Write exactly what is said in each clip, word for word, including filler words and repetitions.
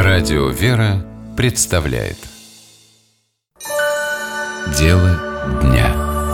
Радио «Вера» представляет Дело дня.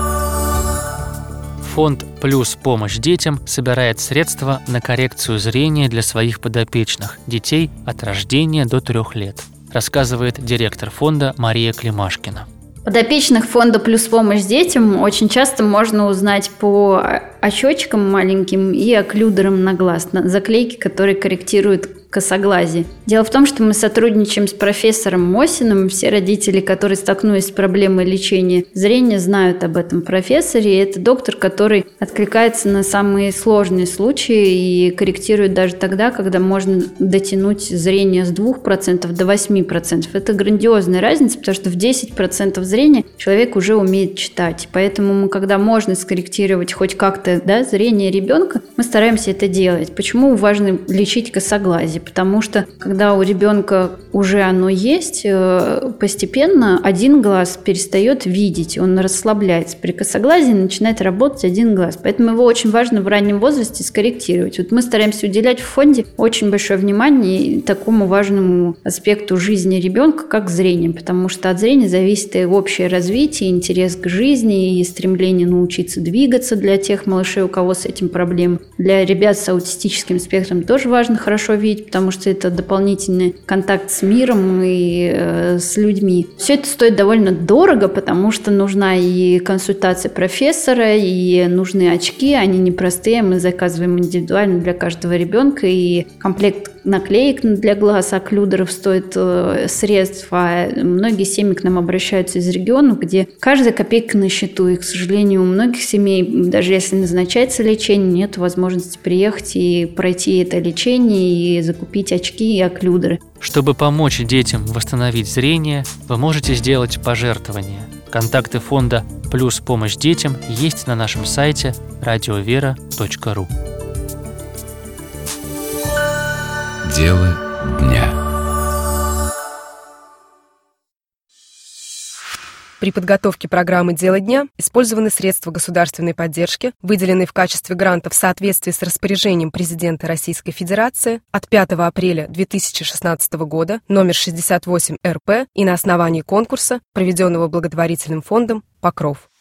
Фонд «Плюс помощь детям» собирает средства на коррекцию зрения для своих подопечных, детей от рождения до трех лет, рассказывает директор фонда Мария Климашкина. Подопечных фонда «Плюс помощь детям» очень часто можно узнать по очечкам маленьким и оклюдерам на глаз, на заклейки, которые корректируют косоглазие. Дело в том, что мы сотрудничаем с профессором Мосиным. Все родители, которые столкнулись с проблемой лечения зрения, знают об этом профессоре. И это доктор, который откликается на самые сложные случаи и корректирует даже тогда, когда можно дотянуть зрение с двух процентов до восьми процентов. Это грандиозная разница, потому что в десять процентов зрения человек уже умеет читать. Поэтому мы, когда можно скорректировать хоть как-то, да, зрение ребенка, мы стараемся это делать. Почему важно лечить косоглазие? Потому что, когда у ребенка уже оно есть, постепенно один глаз перестает видеть, он расслабляется. При косоглазии начинает работать один глаз. Поэтому его очень важно в раннем возрасте скорректировать. Вот мы стараемся уделять в фонде очень большое внимание такому важному аспекту жизни ребенка, как зрение. Потому что от зрения зависит и общее развитие, интерес к жизни, и стремление научиться двигаться для тех малышей, у кого с этим проблемы. Для ребят с аутистическим спектром тоже важно хорошо видеть, потому что это дополнительный контакт с миром и э, с людьми. Все это стоит довольно дорого, потому что нужна и консультация профессора, и нужны очки, они непростые, мы заказываем индивидуально для каждого ребенка, и комплект наклеек для глаз, оклюдеров стоит э, средств, а многие семьи к нам обращаются из регионов, где каждая копейка на счету, и, к сожалению, у многих семей, даже если назначается лечение, нет возможности приехать и пройти это лечение, и закупить очки и оклюдеры. Чтобы помочь детям восстановить зрение, вы можете сделать пожертвование. Контакты фонда «Плюс помощь детям» есть на нашем сайте радиовера точка ру. Дело дня. При подготовке программы «Дело дня» использованы средства государственной поддержки, выделенные в качестве грантов в соответствии с распоряжением президента Российской Федерации от пятого апреля две тысячи шестнадцатого года, номер шестьдесят восемь эр пэ, и на основании конкурса, проведенного благотворительным фондом «Покров».